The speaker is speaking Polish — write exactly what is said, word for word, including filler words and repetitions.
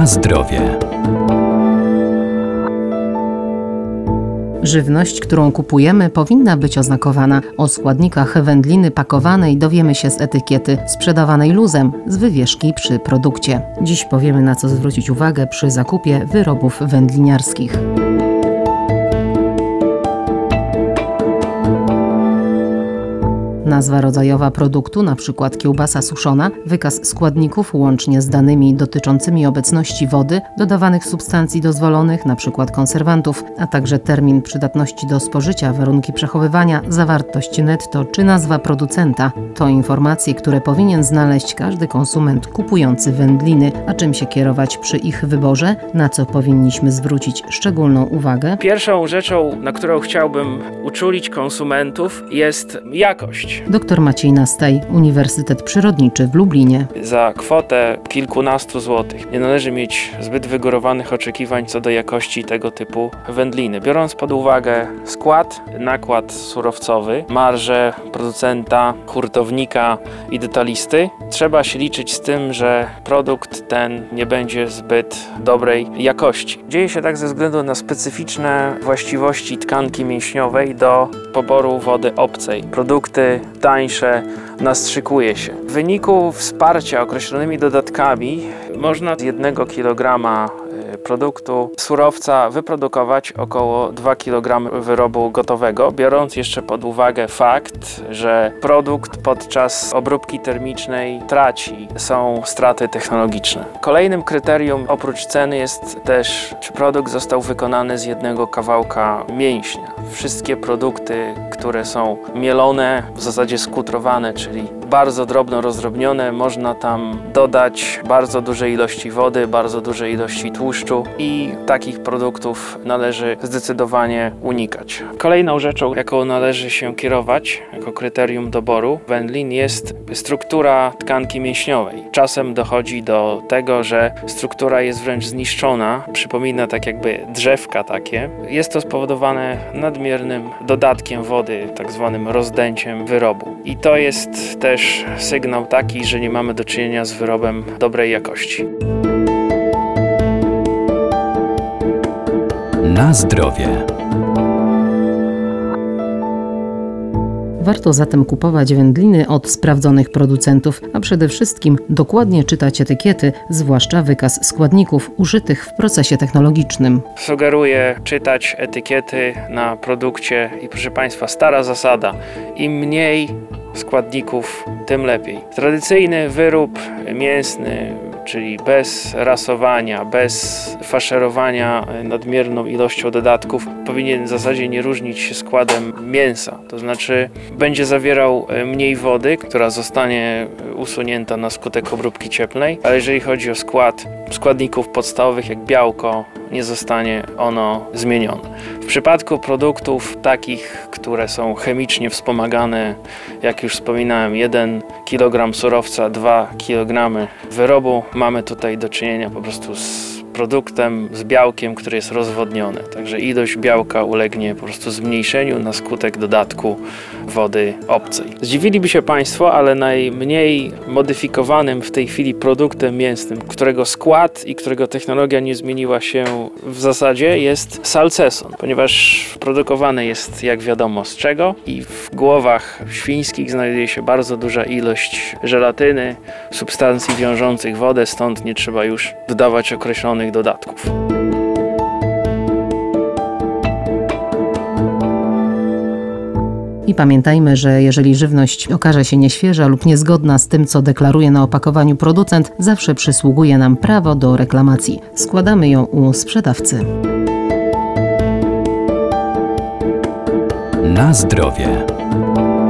Na zdrowie. Żywność, którą kupujemy, powinna być oznakowana. O składnikach wędliny pakowanej dowiemy się z etykiety, sprzedawanej luzem, z wywieszki przy produkcie. Dziś powiemy, na co zwrócić uwagę przy zakupie wyrobów wędliniarskich. Nazwa rodzajowa produktu, np. kiełbasa suszona, wykaz składników łącznie z danymi dotyczącymi obecności wody, dodawanych substancji dozwolonych, np. konserwantów, a także termin przydatności do spożycia, warunki przechowywania, zawartość netto czy nazwa producenta. To informacje, które powinien znaleźć każdy konsument kupujący wędliny. A czym się kierować przy ich wyborze? Na co powinniśmy zwrócić szczególną uwagę? Pierwszą rzeczą, na którą chciałbym uczulić konsumentów, jest jakość. Doktor Maciej Nastaj, Uniwersytet Przyrodniczy w Lublinie. Za kwotę kilkunastu złotych nie należy mieć zbyt wygórowanych oczekiwań co do jakości tego typu wędliny. Biorąc pod uwagę skład, nakład surowcowy, marżę producenta, hurtownika i detalisty, trzeba się liczyć z tym, że produkt ten nie będzie zbyt dobrej jakości. Dzieje się tak ze względu na specyficzne właściwości tkanki mięśniowej do poboru wody obcej. Produkty tańsze nastrzykuje się. W wyniku wsparcia określonymi dodatkami można z jednego kilograma produktu surowca wyprodukować około dwa kilogramy wyrobu gotowego, biorąc jeszcze pod uwagę fakt, że produkt podczas obróbki termicznej traci, są straty technologiczne. Kolejnym kryterium oprócz ceny jest też, czy produkt został wykonany z jednego kawałka mięśnia. Wszystkie produkty, które są mielone, w zasadzie skutrowane, czyli bardzo drobno rozdrobnione, można tam dodać bardzo duże ilości wody, bardzo duże ilości tłuszczu i takich produktów należy zdecydowanie unikać. Kolejną rzeczą, jaką należy się kierować jako kryterium doboru wędlin, jest struktura tkanki mięśniowej. Czasem dochodzi do tego, że struktura jest wręcz zniszczona, przypomina tak jakby drzewka takie. Jest to spowodowane nadmiernym dodatkiem wody, tak zwanym rozdęciem wyrobu. I to jest też sygnał taki, że nie mamy do czynienia z wyrobem dobrej jakości. Na zdrowie. Warto zatem kupować wędliny od sprawdzonych producentów, a przede wszystkim dokładnie czytać etykiety, zwłaszcza wykaz składników użytych w procesie technologicznym. Sugeruję czytać etykiety na produkcie i proszę Państwa, stara zasada, im mniej składników, tym lepiej. Tradycyjny wyrób mięsny, czyli bez rasowania, bez faszerowania nadmierną ilością dodatków, powinien w zasadzie nie różnić się składem mięsa. To znaczy będzie zawierał mniej wody, która zostanie usunięta na skutek obróbki cieplnej, ale jeżeli chodzi o skład składników podstawowych jak białko, nie zostanie ono zmienione. W przypadku produktów takich, które są chemicznie wspomagane, jak już wspominałem, jeden kilogram surowca, dwa kilogramy wyrobu, mamy tutaj do czynienia po prostu z produktem, z białkiem, który jest rozwodnione. Także ilość białka ulegnie po prostu zmniejszeniu na skutek dodatku wody obcej. Zdziwiliby się Państwo, ale najmniej modyfikowanym w tej chwili produktem mięsnym, którego skład i którego technologia nie zmieniła się w zasadzie, jest salceson, ponieważ produkowany jest, jak wiadomo, z czego i w głowach świńskich znajduje się bardzo duża ilość żelatyny, substancji wiążących wodę, stąd nie trzeba już dodawać określonych dodatków. I pamiętajmy, że jeżeli żywność okaże się nieświeża lub niezgodna z tym, co deklaruje na opakowaniu producent, zawsze przysługuje nam prawo do reklamacji. Składamy ją u sprzedawcy. Na zdrowie.